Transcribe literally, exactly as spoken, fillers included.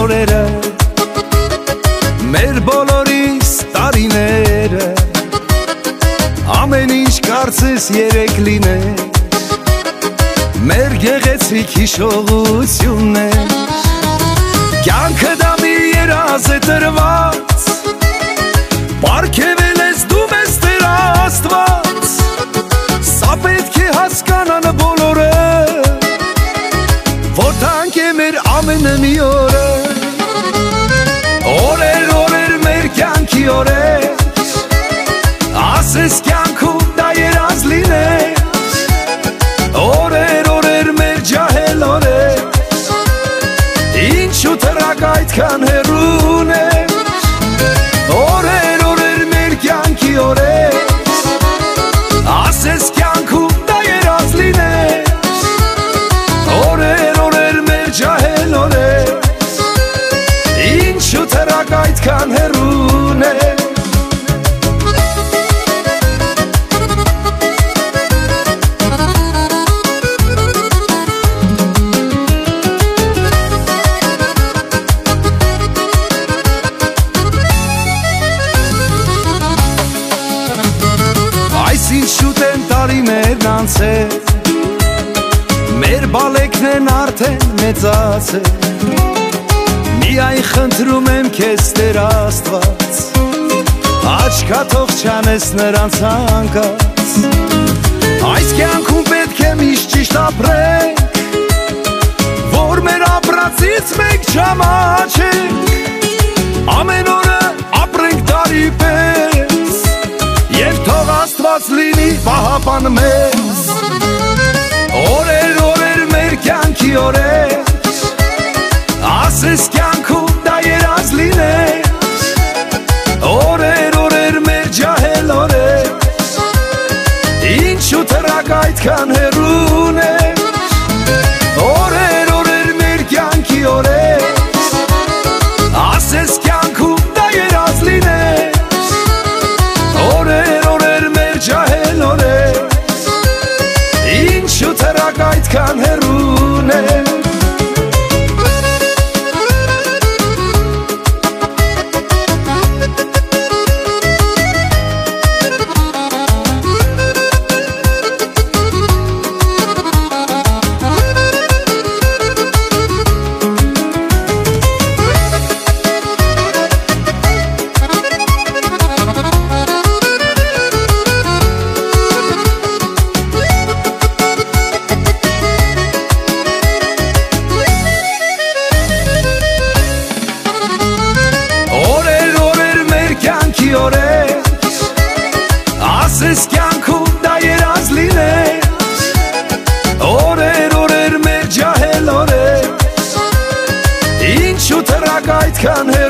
օրերը, մեր բոլորիս տարիները, ամեն ինչ կարծես երեք լիներ, մեր գեղեցիկ հիշողություններ, կյանքը դա մի երազ է տրված, պարգևել ես դու մեզ Տեր Աստված, սա պետք է հասկանան բոլորը, որ տանք է մեր ամենը մի օրը, օրեր օրեր մեր կյանքի օրեր, ասես կյանքում դա երազ լիներ, օրեր օրեր մեր ջահել օրեր, ինչու տրակ այդքան հեռուն է, օրեր օրեր մեր կյանքի օրեր, ասես կյանքում դա երազ լիներ, օրեր օրեր մեր ջահել օրեր, ինչու տրակ այդքան հեռուն է։ Ինչ շուտ են տարիներն անցել, մեր բալեքն են արդեն մեծացել, միայն խնդրում եմ քեզ Տեր Աստված, աչքաթող չանես նրանց հանգած, այս կյանքում պետք է միշտ ճիշտ ապրենք, որ մեր ապրածից մենք չամաչենք, ամեն օրը ապրենք տարի պես, և թող Աստված լինի պահապան մեզ, օրեր օրեր մեր կյանքի օրեր, ասես կյանքում դա երազ լիներ, օրեր օրեր մեր ջահել օրեր, ինչու տրակ այդքան հեռուն է, օրեր օրեր մեր կյանքի օրեր, ասես կյանքում դա երազ լիներ, օրեր օրեր մեր ջահել օրեր, ինչու տրակ այդքան հեռուն է։ Ասես կյանքում դա երազ լիներ, օրեր օրեր մեր ջահել օրեր, ինչու տրակ այդքան